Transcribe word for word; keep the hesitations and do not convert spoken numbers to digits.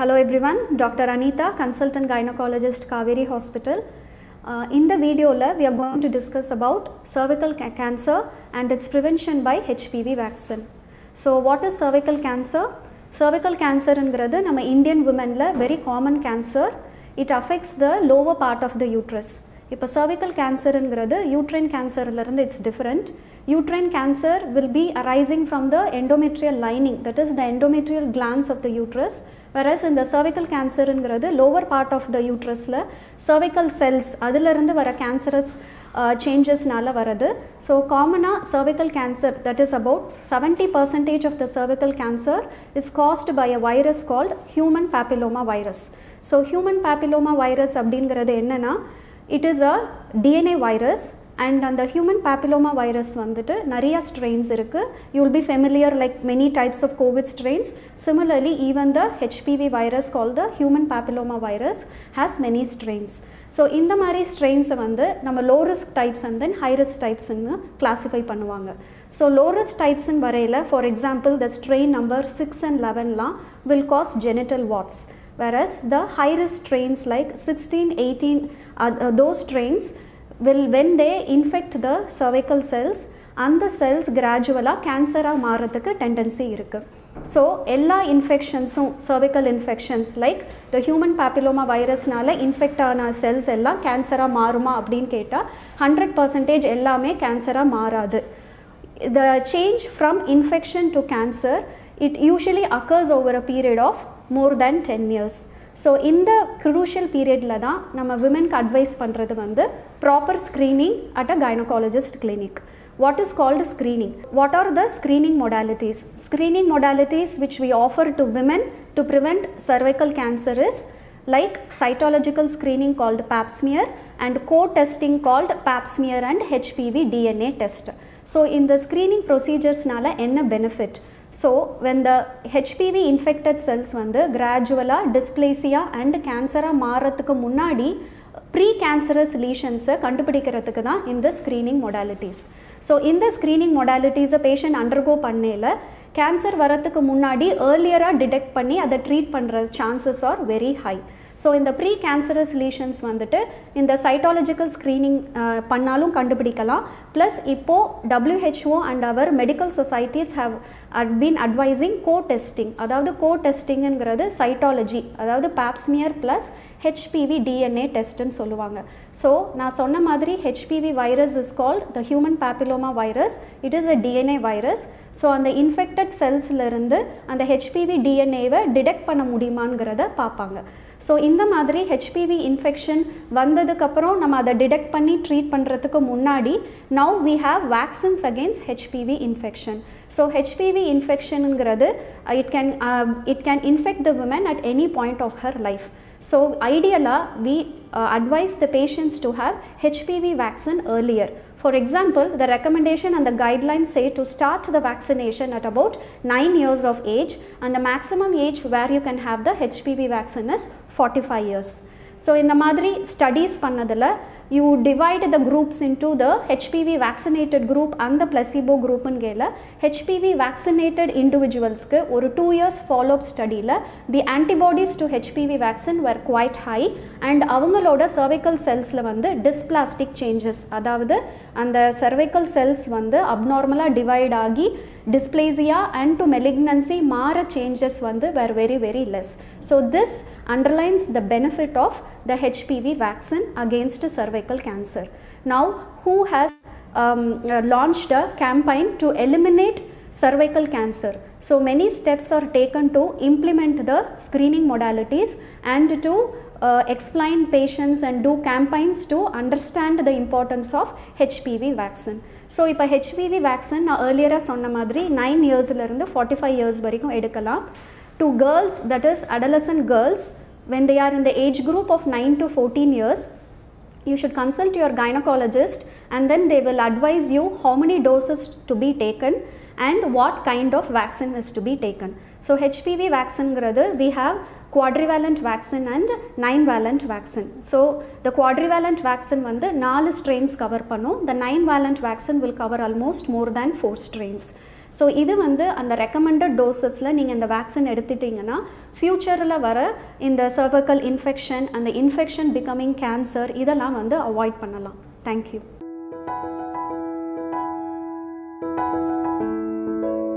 Hello everyone, Doctor Anita, Consultant Gynecologist, Kaveri Hospital. Uh, in the video, we are going to discuss about cervical ca cancer and its prevention by H P V vaccine. So what is cervical cancer? Cervical cancer is nama Indian women la very common cancer. It affects the lower part of the uterus. If cervical cancer is uterine cancer, it's different. Uterine cancer will be arising from the endometrial lining, that is the endometrial glands of the uterus, whereas in the cervical cancer is lower part of the uterus la cervical cells adilirundu vara cancerous uh, changes nala varadu. So common cervical cancer, that is about seventy percent of the cervical cancer is caused by a virus called human papilloma virus. So human papilloma virus abdingiradhu enna, it is a D N A virus. And on the human papilloma virus vandittu nariya strains irukku. You will be familiar like many types of COVID strains. Similarly, even the H P V virus called the human papilloma virus has many strains. So இந்த மாதிரி strains வந்து நம்ம low risk types and then high risk types ன்னு classify பண்ணுவாங்க. So low risk types ன்னு வரையில, for example, the strain number six and eleven லாம் will cause genital warts, whereas the high risk strains like sixteen, eighteen, uh, uh, those strains will, when they infect the cervical cells, and the cells gradually cancer ah maaradhukku tendency irukku. So ella infections, cervical infections like the human papilloma virus nala infect ana cells ella cancer ah maaruma appdin ketta one hundred percent ellame cancer ah maaradu. The change from infection to cancer, it usually occurs over a period of more than ten years. So in the crucial period la da nama women ku advise pandrathu vandu proper screening at a gynecologist clinic. What is called screening? What are the screening modalities? Screening modalities which we offer to women to prevent cervical cancer is like cytological screening called pap smear and co-testing called pap smear and H P V D N A test. So in the screening procedures nala enna benefit? So when the H P V infected cells வந்து gradually dysplasia and cancer மாறதுக்கு முன்னாடி pre-cancerous lesions கண்டுபிடிக்கிறதுக்கு தான் இந்த screening modalities. So இந்த screening modalities patient undergo பண்ணேல cancer வரதுக்கு முன்னாடி earlier detect பண்ணி அதை treat பண்ற chances are very high. So in the pre-cancerous lesions வந்துட்டு இந்த cytological screening uh, பண்ணாலும் கண்டுபிடிக்கலாம். Plus இப்போ W H O and our medical societies have been advising co-testing. அதாவது co-testing என்கிறது cytology, அதாவது pap smear plus H P V D N A test ன்னு சொல்லுவாங்க. So நான் சொன்ன மாதிரி H P V virus is called the human papilloma virus. It is a D N A virus. So அந்த infected cells இருந்து அந்த H P V D N A why detect பண்ண முடியுமாங்கிறத பார்ப்பாங்க. So இந்த மாதிரி H P V infection வந்ததுக்கு அப்புறம் நம்ம அதை detect பண்ணி treat பண்றதுக்கு முன்னாடி now we have vaccines against H P V infection. So H P V infection ங்கிறது it can uh, it can infect the woman at any point of her life. So ideally we uh, advise the patients to have H P V vaccine earlier. For example, the recommendation and the guidelines say to start the vaccination at about nine years of age, and the maximum age where you can have the H P V vaccine is forty-five years. So in the madri studies pannadala you divide the groups into the H P V vaccinated group and the placebo group ங்கேல H P V vaccinated individuals க்கு ஒரு two years follow up study la the antibodies to H P V vaccine were quite high and அவங்களோட cervical cells ல வந்து dysplastic changes, அதாவது அந்த cervical cells வந்து abnormal divide ஆகி dysplasia and to malignancy மாற changes வந்து were very very less. So this underlines the benefit of the H P V vaccine against cervical cancer. Now who has um, uh, launched a campaign to eliminate cervical cancer? So many steps are taken to implement the screening modalities and to uh, explain patients and do campaigns to understand the importance of H P V vaccine. So இப்போ H P V vaccine நான் earlier சொன்ன மாதிரி nine years இருந்து forty-five years வரைக்கும் எடுக்கலாம். To girls, that is adolescent girls, when they are in the age group of nine to fourteen years, you should consult your gynecologist and then they will advise you how many doses to be taken and what kind of vaccine is to be taken. So H P V vaccine we have quadrivalent vaccine and nine valent vaccine. So the quadrivalent vaccine வந்து நாலு strains cover பண்ணும். The nine valent vaccine will cover almost more than four strains. So இது வந்து அந்த recommended டோசஸில் நீங்கள் இந்த vaccine எடுத்துட்டிங்கன்னா ஃப்யூச்சரில் வர இந்த சர்வைக்கல் இன்ஃபெக்ஷன், அந்த இன்ஃபெக்ஷன் பிகமிங் கேன்சர், இதெல்லாம் வந்து அவாய்ட் பண்ணலாம். தேங்க்யூ.